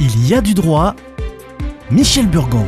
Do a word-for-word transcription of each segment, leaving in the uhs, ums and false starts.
Il y a du droit. Michel Burgon.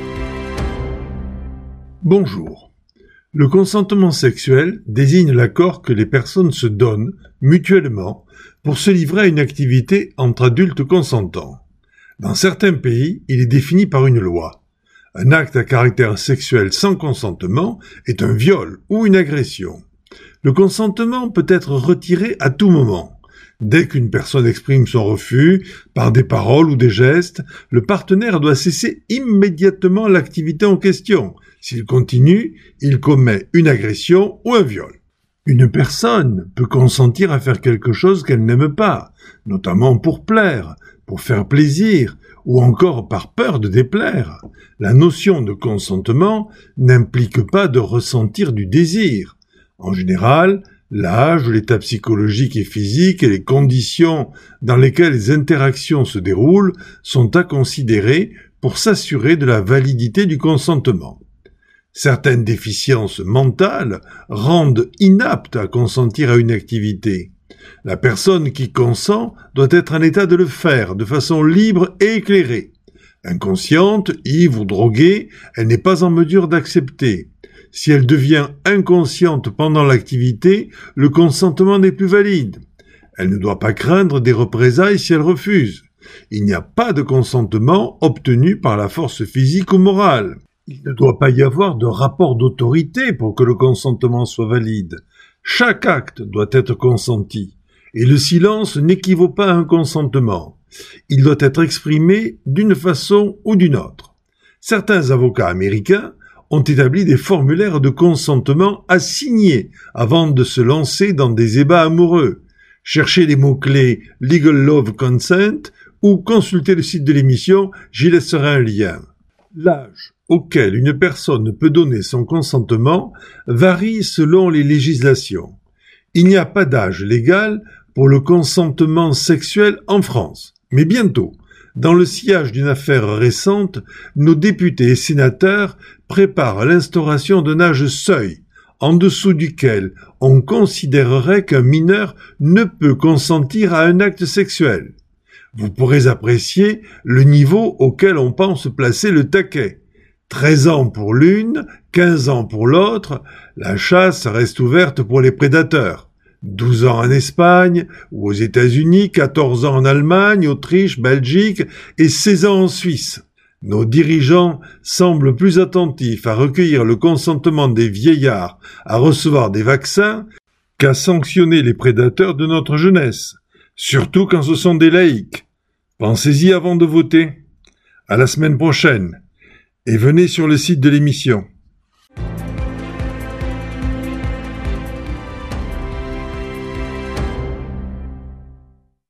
Bonjour. Le consentement sexuel désigne l'accord que les personnes se donnent mutuellement pour se livrer à une activité entre adultes consentants. Dans certains pays, il est défini par une loi. Un acte à caractère sexuel sans consentement est un viol ou une agression. Le consentement peut être retiré à tout moment. Dès qu'une personne exprime son refus, par des paroles ou des gestes, le partenaire doit cesser immédiatement l'activité en question. S'il continue, il commet une agression ou un viol. Une personne peut consentir à faire quelque chose qu'elle n'aime pas, notamment pour plaire, pour faire plaisir, ou encore par peur de déplaire. La notion de consentement n'implique pas de ressentir du désir. En général, l'âge, l'état psychologique et physique et les conditions dans lesquelles les interactions se déroulent sont à considérer pour s'assurer de la validité du consentement. Certaines déficiences mentales rendent inapte à consentir à une activité. La personne qui consent doit être en état de le faire de façon libre et éclairée. Inconsciente, ivre ou droguée, elle n'est pas en mesure d'accepter. Si elle devient inconsciente pendant l'activité, le consentement n'est plus valide. Elle ne doit pas craindre des représailles si elle refuse. Il n'y a pas de consentement obtenu par la force physique ou morale. Il ne doit pas y avoir de rapport d'autorité pour que le consentement soit valide. Chaque acte doit être consenti, et le silence n'équivaut pas à un consentement. Il doit être exprimé d'une façon ou d'une autre. Certains avocats américains ont établi des formulaires de consentement à signer avant de se lancer dans des ébats amoureux. Cherchez les mots-clés « Legal Love Consent » ou consultez le site de l'émission, j'y laisserai un lien. L'âge auquel une personne peut donner son consentement varie selon les législations. Il n'y a pas d'âge légal pour le consentement sexuel en France, mais bientôt, dans le sillage d'une affaire récente, nos députés et sénateurs préparent l'instauration d'un âge seuil, en dessous duquel on considérerait qu'un mineur ne peut consentir à un acte sexuel. Vous pourrez apprécier le niveau auquel on pense placer le taquet. treize ans pour l'une, quinze ans pour l'autre, la chasse reste ouverte pour les prédateurs. douze ans en Espagne ou aux États-Unis, quatorze ans en Allemagne, Autriche, Belgique et seize ans en Suisse. Nos dirigeants semblent plus attentifs à recueillir le consentement des vieillards à recevoir des vaccins qu'à sanctionner les prédateurs de notre jeunesse, surtout quand ce sont des laïcs. Pensez-y avant de voter. À la semaine prochaine et venez sur le site de l'émission.